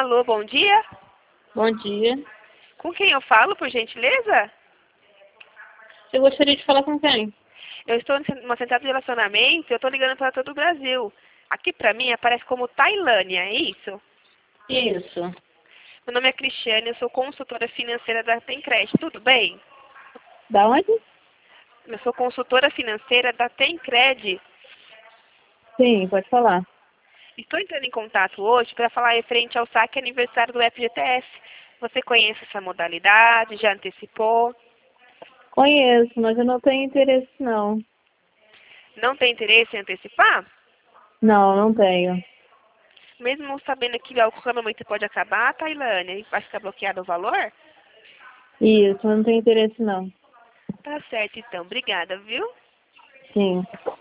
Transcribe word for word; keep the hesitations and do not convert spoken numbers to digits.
Alô, bom dia. Bom dia. Com quem eu falo, por gentileza? Eu gostaria de falar com quem? Eu estou numa central de relacionamento e eu estou ligando para todo o Brasil. Aqui para mim aparece como Tailândia, é isso? Isso. Meu nome é Cristiane, eu sou consultora financeira da Tencred. Tudo bem? Da onde? Eu sou consultora financeira da Tencred. Sim, pode falar. Estou entrando em contato hoje para falar referente ao saque aniversário do F G T S. Você conhece essa modalidade? Já antecipou? Conheço, mas eu não tenho interesse não. Não tem interesse em antecipar? Não, não tenho. Mesmo sabendo que o cronômetro pode acabar, Tailândia, e vai ficar bloqueado o valor? Isso, eu não tenho interesse não. Tá certo, então. Obrigada, viu? Sim.